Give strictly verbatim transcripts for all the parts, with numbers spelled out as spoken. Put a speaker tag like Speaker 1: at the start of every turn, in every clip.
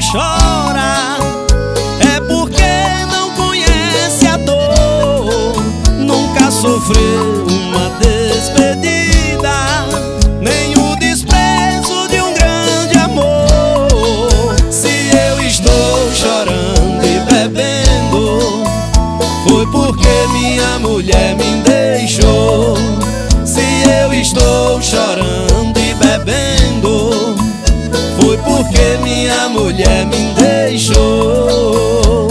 Speaker 1: chora é porque não conhece a dor. Nunca sofreu uma despedida, nem o desprezo de um grande amor. Se eu estou chorando e bebendo, foi porque minha mulher me deixou. Se eu estou chorando e bebendo, foi porque minha mulher me deixou.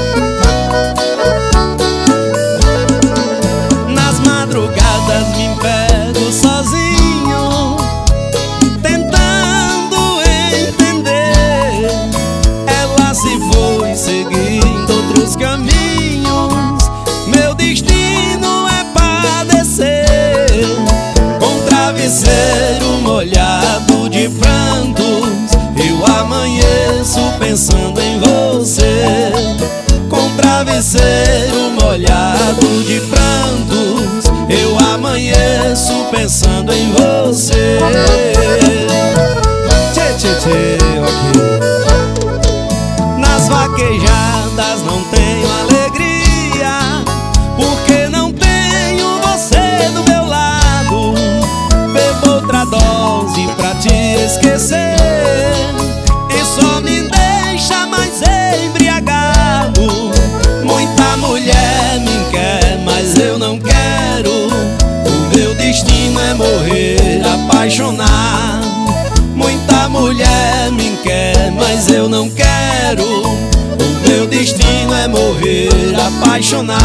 Speaker 1: Nas madrugadas me pego sozinho, tentando entender. Ela se foi seguindo outros caminhos, meu destino é padecer. Com travesseiro molhado de prantos, eu amanheço pensando em você. Com travesseiro molhado de prantos, eu amanheço pensando em você. Tchê, tchê, tchê, ok. Nas vaquejadas não tenho alegria, porque não tenho você do meu lado. Bebo outra dose pra te esquecer, e só me deixa mais embriagado. Muita mulher me quer, mas eu não quero. O meu destino é morrer apaixonado. Muita mulher me quer, mas eu não quero. O meu destino é morrer apaixonado.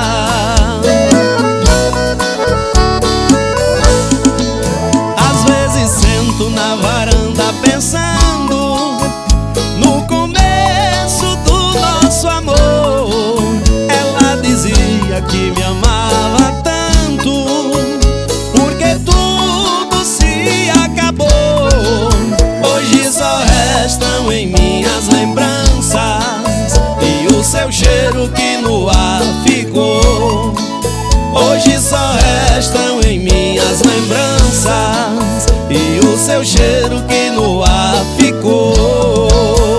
Speaker 1: Às vezes sento na varanda pensando no começo do nosso amor. Ela dizia que me amava tanto, porque tudo se acabou. Hoje só restam em minhas lembranças e o seu cheiro que no ar ficou. Hoje só restam em minhas lembranças e o seu cheiro que no ar ficou.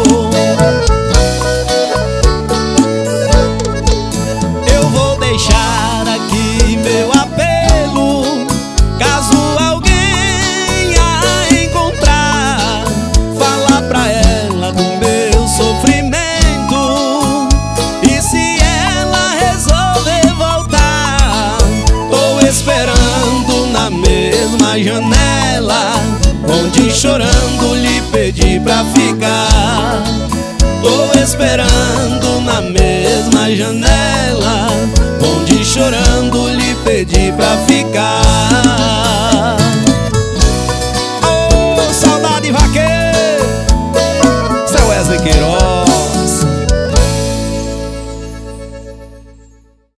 Speaker 1: Eu vou deixar aqui meu apelo, caso alguém a encontrar, falar pra ela do meu sofrimento. E se ela resolver voltar, tô esperando na mesma janela, onde chorando lhe pedi pra ficar. Tô esperando na mesma janela, onde chorando lhe pedi pra ficar.